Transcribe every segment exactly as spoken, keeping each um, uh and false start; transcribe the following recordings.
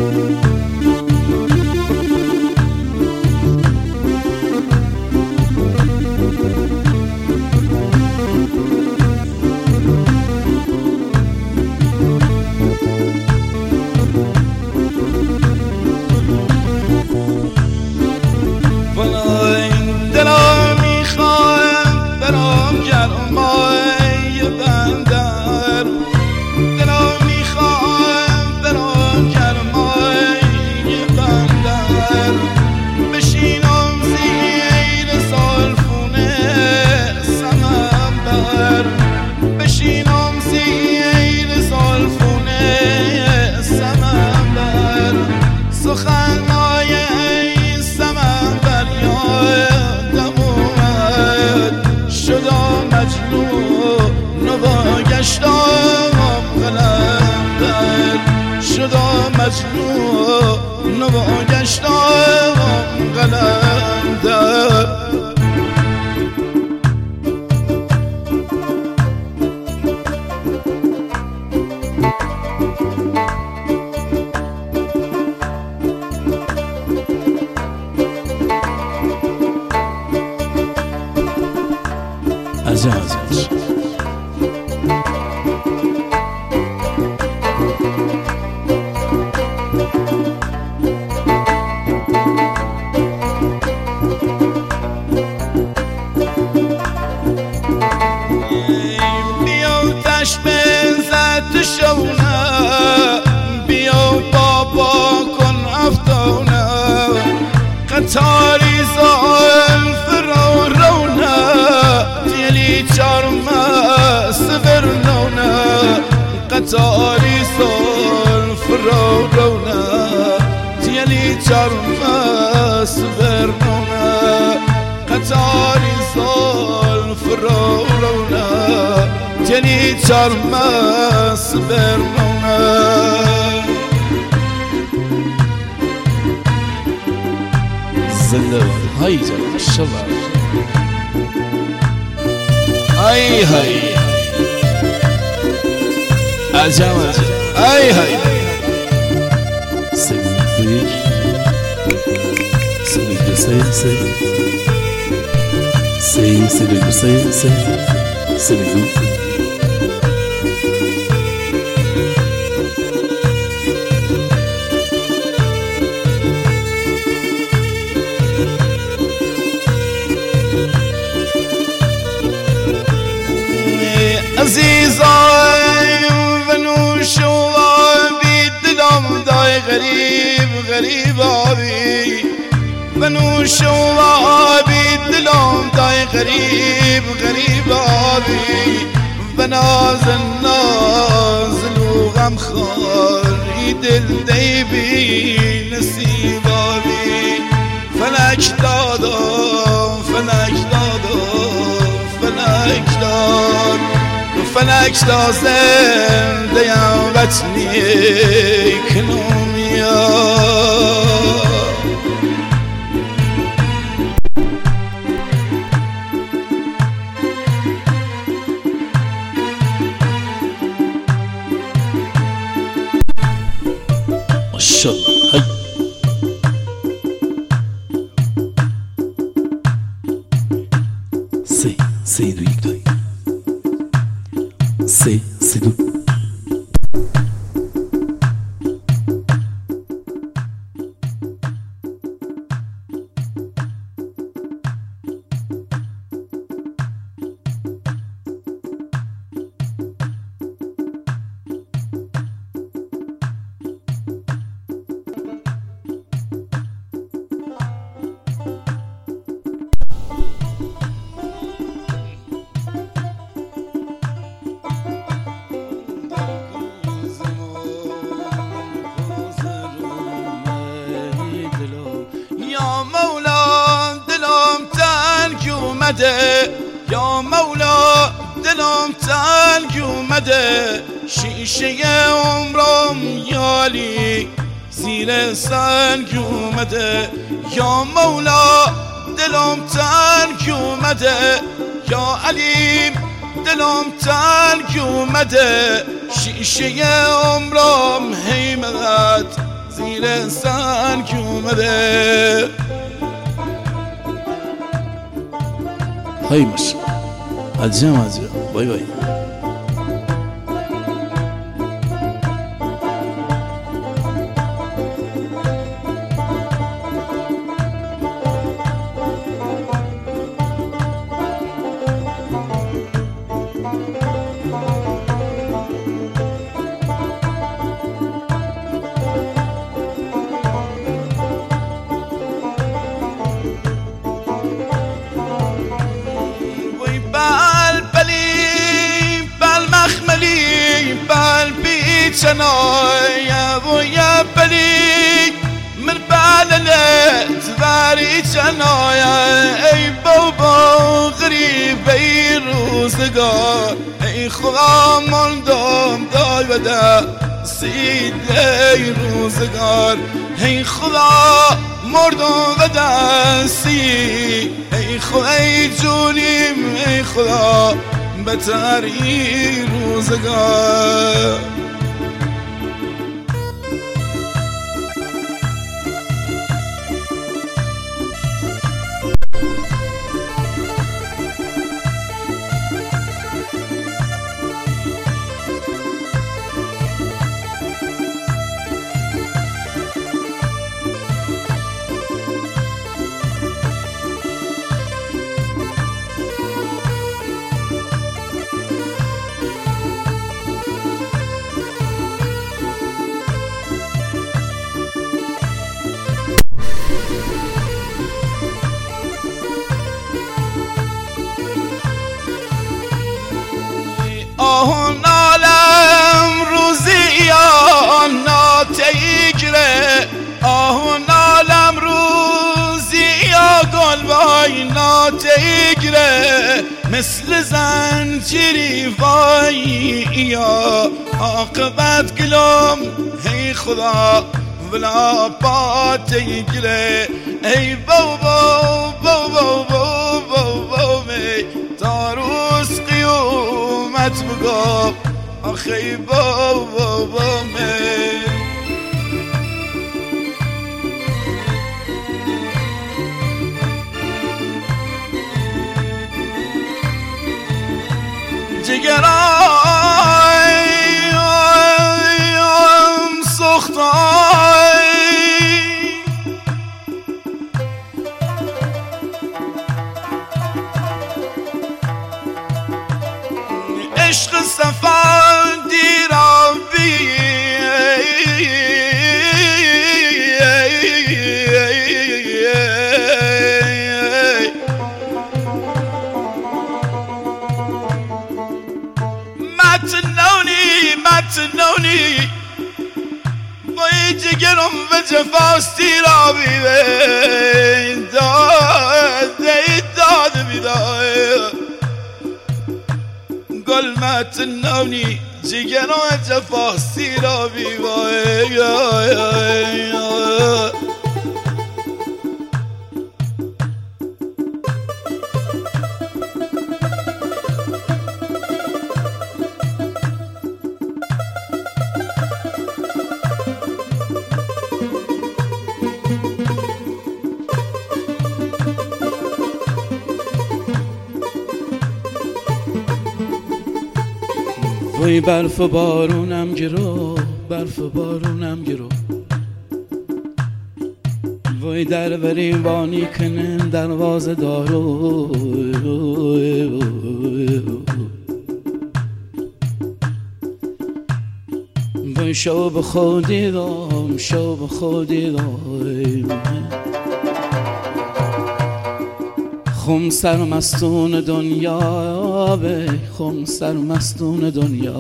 مجنون و گشتم قلندر. عزیز قطاری زلف رو رونه دیلی چرمه سفر نونه قطاری زلف رو رونه دیلی چرمه سفر نونه قطاری زلف رو رونه دیلی چرمه سفر نونه. زنده های جان شبا ای های عجم عجم ای های سیدی سیدی سیدی سیدی سیدی سیدی سیدی سیدی عزیزای و نوش و آبی دلم دای غریب غریب آبی و نوش و آبی دلم دای غریب غریب آبی و ناز ناز و غم خاری دل دی بی نصیب آبی فلک دادم فلک دادم فلک داد فلک دا زنده یم وطنی کنونیا. ماشاءالله هی سه سه دو یک دو سه سه دو یا مولا دلم تنگ اومده شیشه عمرم یالی زیر سنگ اومده یا مولا دلم تنگ اومده یا علیم دلم تنگ اومده شیشه عمرم حیمت زیر سنگ اومده. های ماشا عجم عجم بای بای. چنایا و یا بلی من باللت باری چنایا ای بابا غریب ای روزگار ای خدا مندم دای بده سید ای روزگار ای خدا مردم بده سید ای خدا ای جونیم ای خدا بتر ای روزگار. آهون عالم روزی یا ناتیگره آهون عالم روزی یا گلوای ناتیگره مثل زنجیری وای یا عاقبت گلوم ای خدا ولا پاتیگره ای بابا بابا بابا بابا تاروس قیومت بگو آخی بابا بابا جگرای سختای عشق صفا دیرم بی متنونی متنونی بای جگرم و جفاست دیرم بی داد داد بیداد گل متنونی جگر و جفاسی را بیوای. وای برف و بارونم گرو برف و بارونم گرو وای در بریم وانی کنن دروازه دارو وای شو به خودی دام شو به خودی دام خم سر مستون دنیا به خم سر مستون دنیا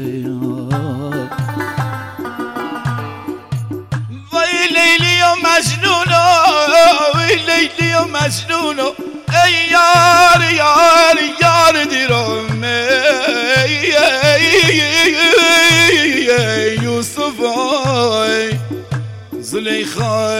وای لیلی و مجنون وای لیلی و مجنون ای یار یار یار دیرم یوسف ای زلیخا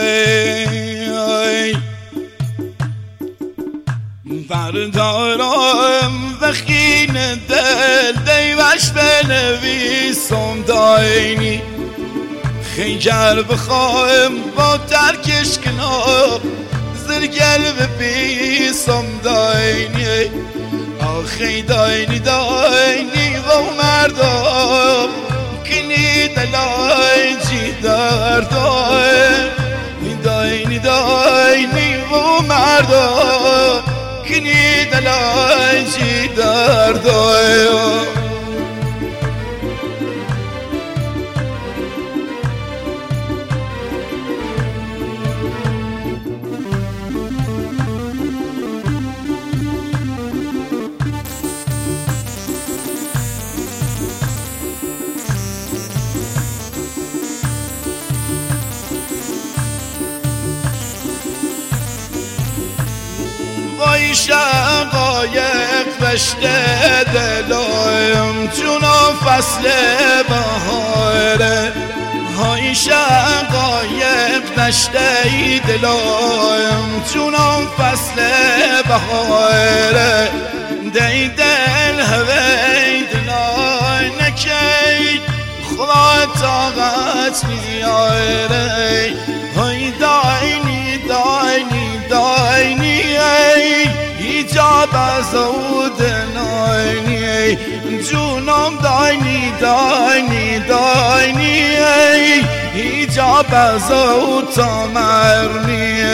بردارم و خین دل دیوش بنویسم داینی خیجر بخواهم با ترکش کنار زرگل به بیسم داینی آخی داینی داینی و مردم کنی دلای جی دردم داینی داینی و مردم کنی دلای جی دردم وای شقایق بشته دلایم چون فصل بهاره های شقایق بشته دلایم چون فصل بهاره دی دل هوی دلای نکی خدا طاقت نیاره های داینی داینی داینی ایجاب از او دناینی جونم داینی داینی داینی ایجاب از او تامرنی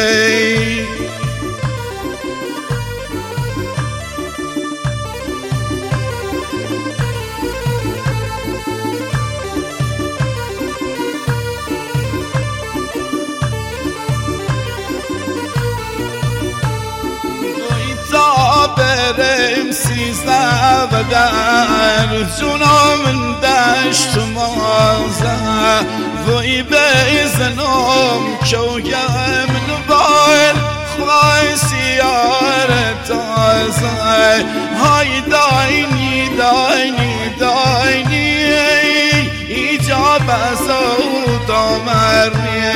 برم سیزده و در جونم من دشت مازه وی بیزنم کوگم نبال خواهی سیار تازه های داینی داینی داینی ایجاب از او دامرنی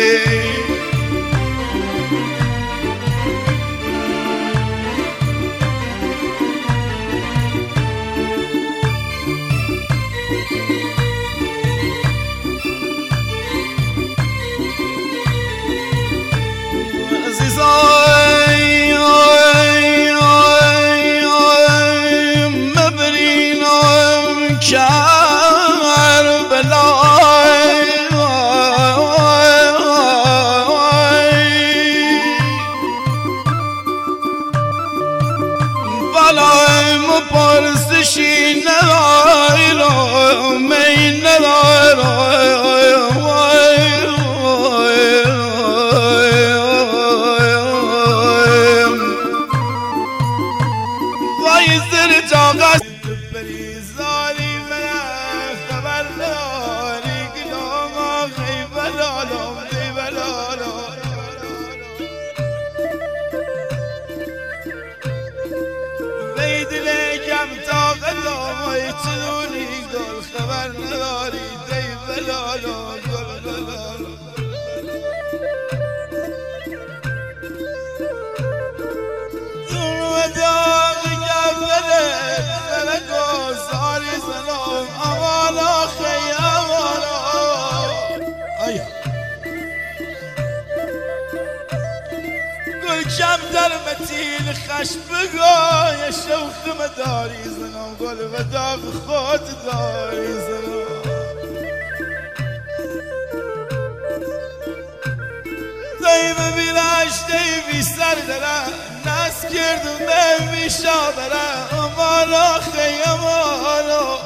پرسشی نداری رو می نداری وای زر جاقست بریزاری من خبر نداری گلام آخی بلالم دی بلالم بیدلی کم طاقتم ای چنونی گل خبر نداری دی بلالم گل بلالم دون داغ گفله ملکو ساری سلام امالا خی امالا گل کم در متیل خش بگای شوخ مداری زنم گل و داغ خود داری زنم دایم بیرش دیوی سر دارم نس کردم دیوی شا دارم امالا خی امالا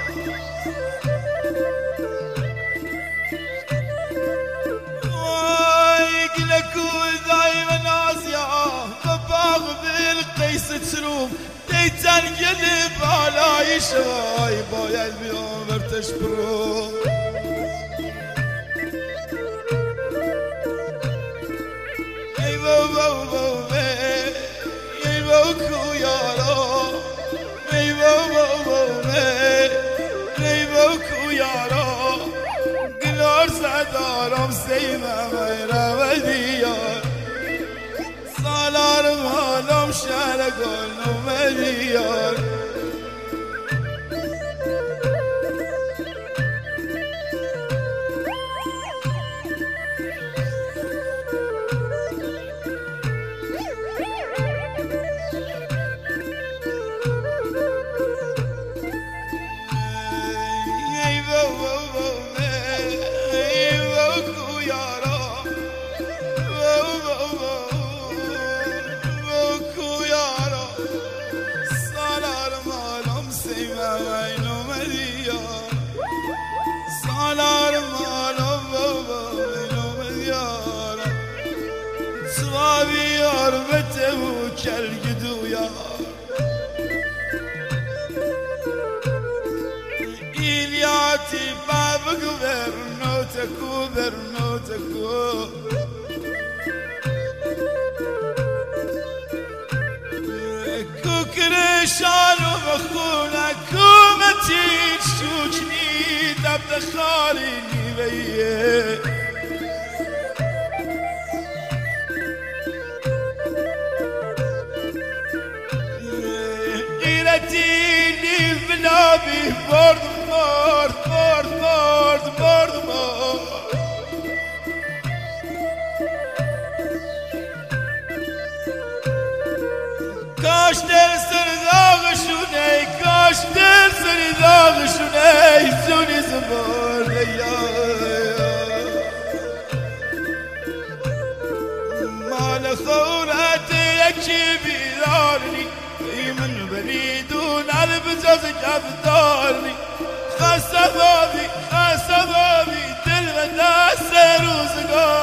وای گلکول دایم نازیا بباغ بالقیس تروم دیتن گلی بالای شوای باید بیام برتش برو ای بابا بابا ای بابا کویارا ای بابا بابا ای بابا کویارا گلار زدارم سیمم ای رودی یار سالارم حالم شهر گل نومدی یار كالقدو يا إلياتي بابك برنوتكو برنوتكو كوكريشان وبخونا كومتي تشوشني دب خاليني بيه غيرتيني بلابي برد مرد مرد مرد مرد مرد کاش دل سر داغشونه کاش دل سر داغشونه زونی زبار لیا مال خورت یکی بیدارنی من بریدون البجاز کفتارنی خسته بابی خسته بابی دل و دست روزگار